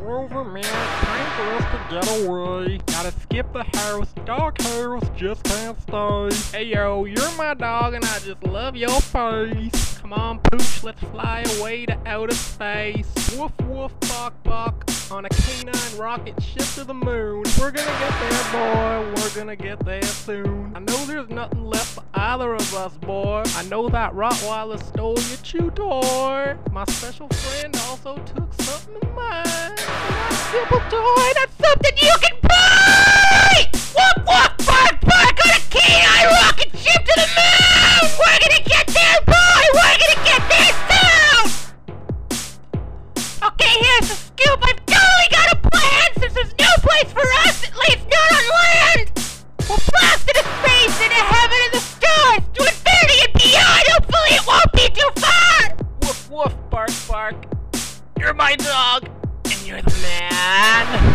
Rover, man, it's time for us to get away. Gotta skip the house, dog house, just can't stay. Hey yo, you're my dog and I just love your face. Come on, Pooch, let's fly away to outer space. Woof woof, bark bark, on a K9 rocket ship to the moon. We're gonna get there, boy, we're gonna get there soon. I know there's nothing left for either of us, boy. I know that Rottweiler stole your chew toy. My special friend also took something of mine. Not simple toy, that's something you can buy! Woof woof, bark bark, on a K9 rocket ship to the moon! We're gonna get there, boy! We're gonna get there soon! Okay, here's the scoop. I've totally got a plan since there's no place for us, at least not on land! We'll blast into space, into heaven, and the stars, to infinity and beyond! Hopefully it won't be too far! Woof woof, bark bark. You're my dog, and you're the man.